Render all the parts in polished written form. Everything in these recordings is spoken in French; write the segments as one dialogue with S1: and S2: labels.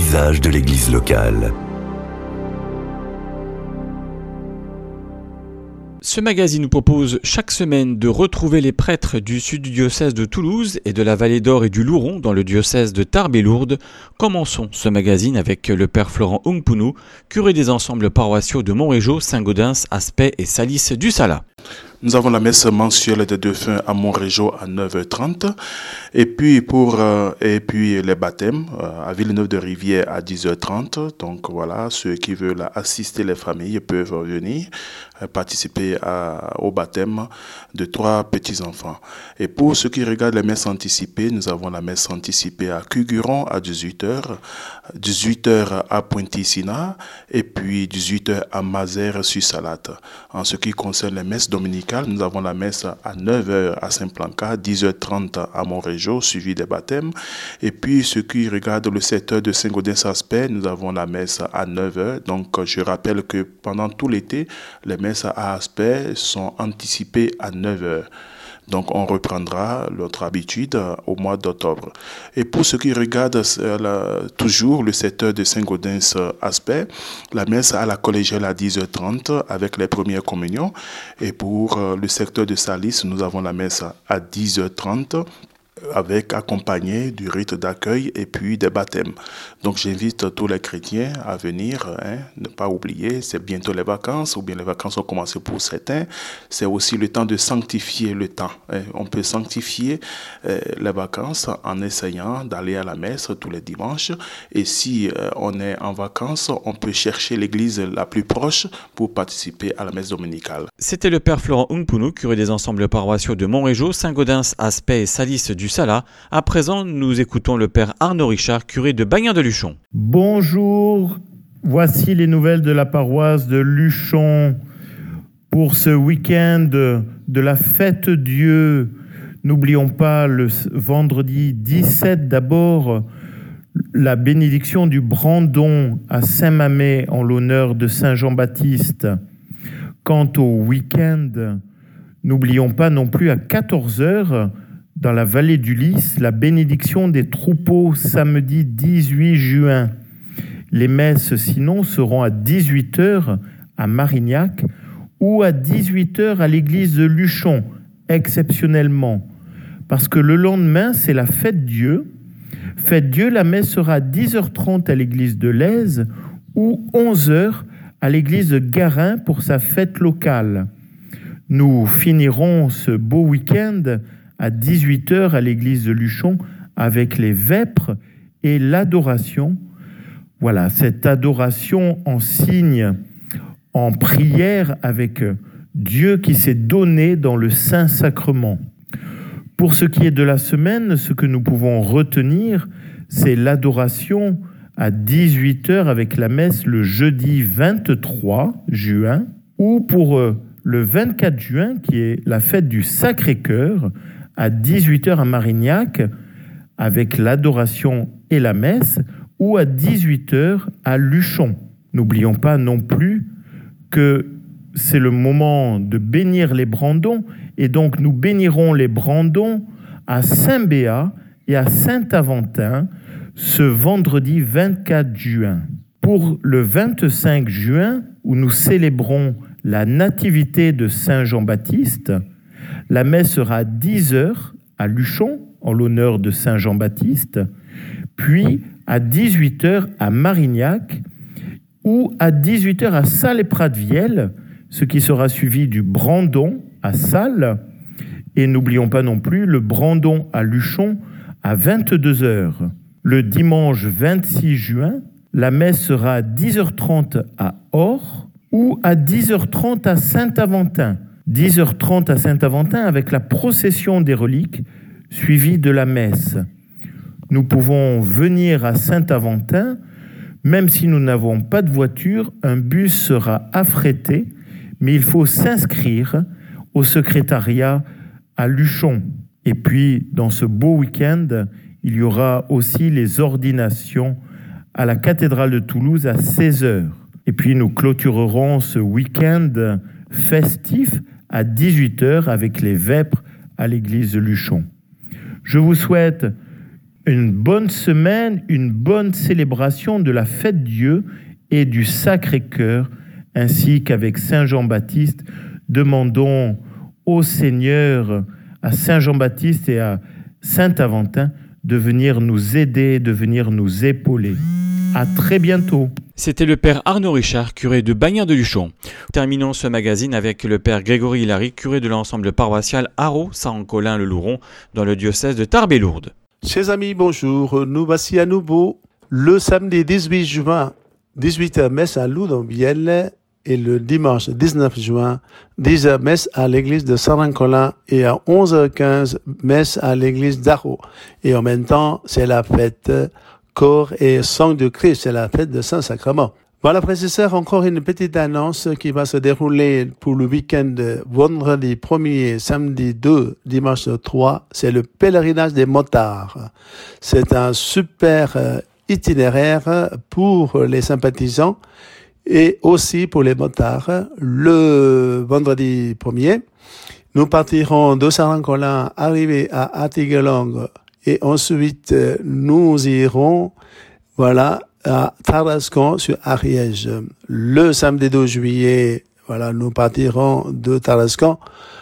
S1: visage de l'église locale.
S2: Ce magazine nous propose chaque semaine de retrouver les prêtres du sud du diocèse de Toulouse et de la vallée d'Or et du Louron dans le diocèse de Tarbes et Lourdes. Commençons ce magazine avec le père Florent Ungpunu, curé des ensembles paroissiaux de Montrégeau, Saint-Gaudens, Aspet et Salis du Sala.
S3: Nous avons la messe mensuelle des défunts à Montrégeau à 9h30 et puis les baptêmes à Villeneuve-de-Rivière à 10h30. Donc voilà, ceux qui veulent assister les familles peuvent venir participer au baptême de 3 petits-enfants. Et pour ceux qui regardent les messes anticipées, nous avons la messe anticipée à Cugueron à 18h, 18h à Pointe-Sina et puis 18h à Mazères-sur-Salate. En ce qui concerne les messes dominicales, nous avons la messe à 9h à Saint-Planca, 10h30 à Montrégeau, suivi des baptêmes. Et puis, ceux qui regardent le secteur de Saint-Gaudens-Aspect, nous avons la messe à 9h. Donc, je rappelle que pendant tout l'été, les messes à Aspect sont anticipées à 9h. Donc, on reprendra notre habitude au mois d'octobre. Et pour ceux qui regardent toujours le secteur de Saint-Gaudens-Aspect, la messe à la collégiale à 10h30 avec les premières communions. Et pour le secteur de Salis, nous avons la messe à 10h30 accompagné du rite d'accueil et puis des baptêmes. Donc j'invite tous les chrétiens à venir, ne pas oublier, c'est bientôt les vacances, ou bien les vacances ont commencé pour certains. C'est aussi le temps de sanctifier le temps. On peut sanctifier les vacances en essayant d'aller à la messe tous les dimanches. Et si on est en vacances, on peut chercher l'église la plus proche pour participer à la messe dominicale.
S2: C'était le père Florent Ungpunu, curé des ensembles paroissiaux de Montrégeau, Saint-Gaudens, Aspet et Salis du Sala. À présent, nous écoutons le père Arnaud Richard, curé de Bagnan-de-Luchon.
S4: Bonjour, voici les nouvelles de la paroisse de Luchon pour ce week-end de la fête Dieu. N'oublions pas le vendredi 17 d'abord la bénédiction du Brandon à Saint-Mamet en l'honneur de Saint Jean-Baptiste. Quant au week-end, n'oublions pas non plus à 14h dans la vallée du Lys, la bénédiction des troupeaux samedi 18 juin. Les messes sinon seront à 18h à Marignac ou à 18h à l'église de Luchon, exceptionnellement. Parce que le lendemain, c'est la fête Dieu. Fête Dieu, la messe sera à 10h30 à l'église de Lèze ou 11h à l'église de Garin pour sa fête locale. Nous finirons ce beau week-end à 18h à l'église de Luchon avec les vêpres et l'adoration. Voilà, cette adoration en signe, en prière avec Dieu qui s'est donné dans le Saint-Sacrement. Pour ce qui est de la semaine, ce que nous pouvons retenir, c'est l'adoration à 18h avec la messe le jeudi 23 juin ou pour le 24 juin qui est la fête du Sacré-Cœur à 18h à Marignac avec l'adoration et la messe ou à 18h à Luchon. N'oublions pas non plus que c'est le moment de bénir les brandons et donc nous bénirons les brandons à Saint-Béat et à Saint-Aventin ce vendredi 24 juin. Pour le 25 juin où nous célébrons la nativité de Saint Jean-Baptiste, la messe sera à 10h à Luchon, en l'honneur de Saint Jean-Baptiste, puis à 18h à Marignac ou à 18h à Salles-et-Pratviel, ce qui sera suivi du Brandon à Salles. Et n'oublions pas non plus le Brandon à Luchon à 22h. Le dimanche 26 juin, la messe sera à 10h30 à Or ou à 10h30 à Saint-Aventin. 10h30 à Saint-Aventin avec la procession des reliques suivie de la messe. Nous pouvons venir à Saint-Aventin, même si nous n'avons pas de voiture, un bus sera affrété, mais il faut s'inscrire au secrétariat à Luchon. Et puis, dans ce beau week-end, il y aura aussi les ordinations à la cathédrale de Toulouse à 16h. Et puis, nous clôturerons ce week-end festif à 18h avec les vêpres à l'église de Luchon. Je vous souhaite une bonne semaine, une bonne célébration de la fête Dieu et du Sacré-Cœur, ainsi qu'avec Saint Jean-Baptiste, demandons au Seigneur, à Saint Jean-Baptiste et à Saint Aventin de venir nous aider, de venir nous épauler. À très bientôt.
S2: C'était le père Arnaud Richard, curé de Bagnères-de-Luchon. Terminons ce magazine avec le père Grégory Hilary, curé de l'ensemble paroissial Haro-Saint-Colin-le-Louron, dans le diocèse de Tarbes et Lourdes.
S5: Chers amis, bonjour. Nous voici à nouveau le samedi 18 juin, 18h messe à Loudon-Bielle et le dimanche 19 juin, 10h messe à l'église de Saint-Colin et à 11h15 messe à l'église d'Haro. Et en même temps, c'est la fête Corps et sang de Christ, c'est la fête de Saint-Sacrement. Voilà, frères et sœurs, encore une petite annonce qui va se dérouler pour le week-end vendredi 1er, samedi 2, dimanche 3. C'est le pèlerinage des motards. C'est un super itinéraire pour les sympathisants et aussi pour les motards. Le vendredi 1er, nous partirons de Saint-Colin, arriver à Attigalong, et ensuite nous irons, à Tarascon sur Ariège. Le samedi 2 juillet, nous partirons de Tarascon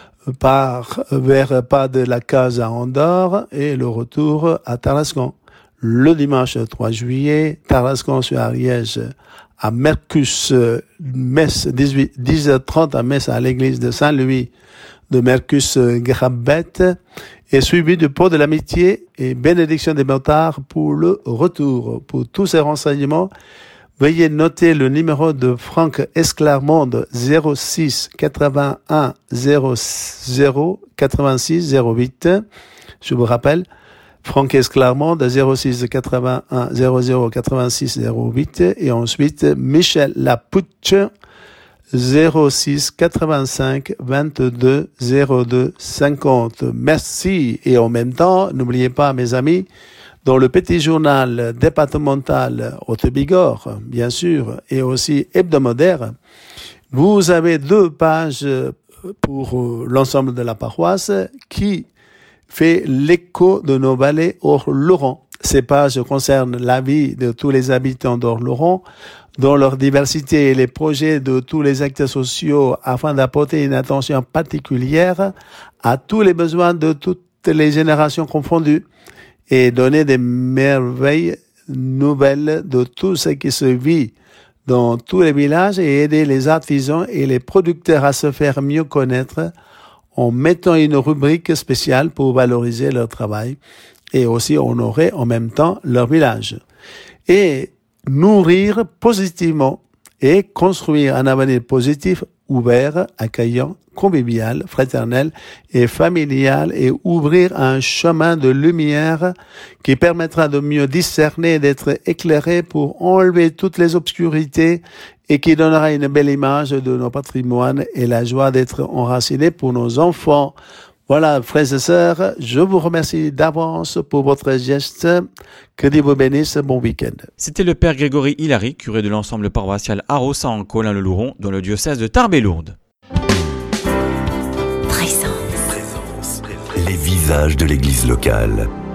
S5: vers pas de la case à Andorre et le retour à Tarascon. Le dimanche 3 juillet, Tarascon sur Ariège, à Mercus, messe 10h30 à messe à l'église de Saint-Louis de Mercus Grabette, et suivi du port de l'amitié et bénédiction des motards pour le retour. Pour tous ces renseignements, veuillez noter le numéro de Franck Esclarmonde 06 81 00 86 08. Je vous rappelle, Franck Esclarmonde 06 81 00 86 08, et ensuite Michel Lapuche 06 85 22 02 50. Merci. Et en même temps, n'oubliez pas, mes amis, dans le petit journal départemental Haute-Bigorre, bien sûr, et aussi hebdomadaire, vous avez 2 pages pour l'ensemble de la paroisse qui fait l'écho de nos vallées Or-Laurent. Ces pages concernent la vie de tous les habitants d'Or-Laurent, dans leur diversité et les projets de tous les acteurs sociaux, afin d'apporter une attention particulière à tous les besoins de toutes les générations confondues et donner des merveilles nouvelles de tout ce qui se vit dans tous les villages et aider les artisans et les producteurs à se faire mieux connaître en mettant une rubrique spéciale pour valoriser leur travail et aussi honorer en même temps leur village. Et nourrir positivement et construire un avenir positif, ouvert, accueillant, convivial, fraternel et familial, et ouvrir un chemin de lumière qui permettra de mieux discerner et d'être éclairé pour enlever toutes les obscurités et qui donnera une belle image de nos patrimoines et la joie d'être enracinés pour nos enfants. Voilà, frères et sœurs, je vous remercie d'avance pour votre geste. Que Dieu vous bénisse. Bon week-end.
S2: C'était le père Grégory Hilary, curé de l'ensemble paroissial Haro-Saint-Colin-le-Louron, dans le diocèse de Tarbes et Lourdes.
S1: Les visages de l'église locale.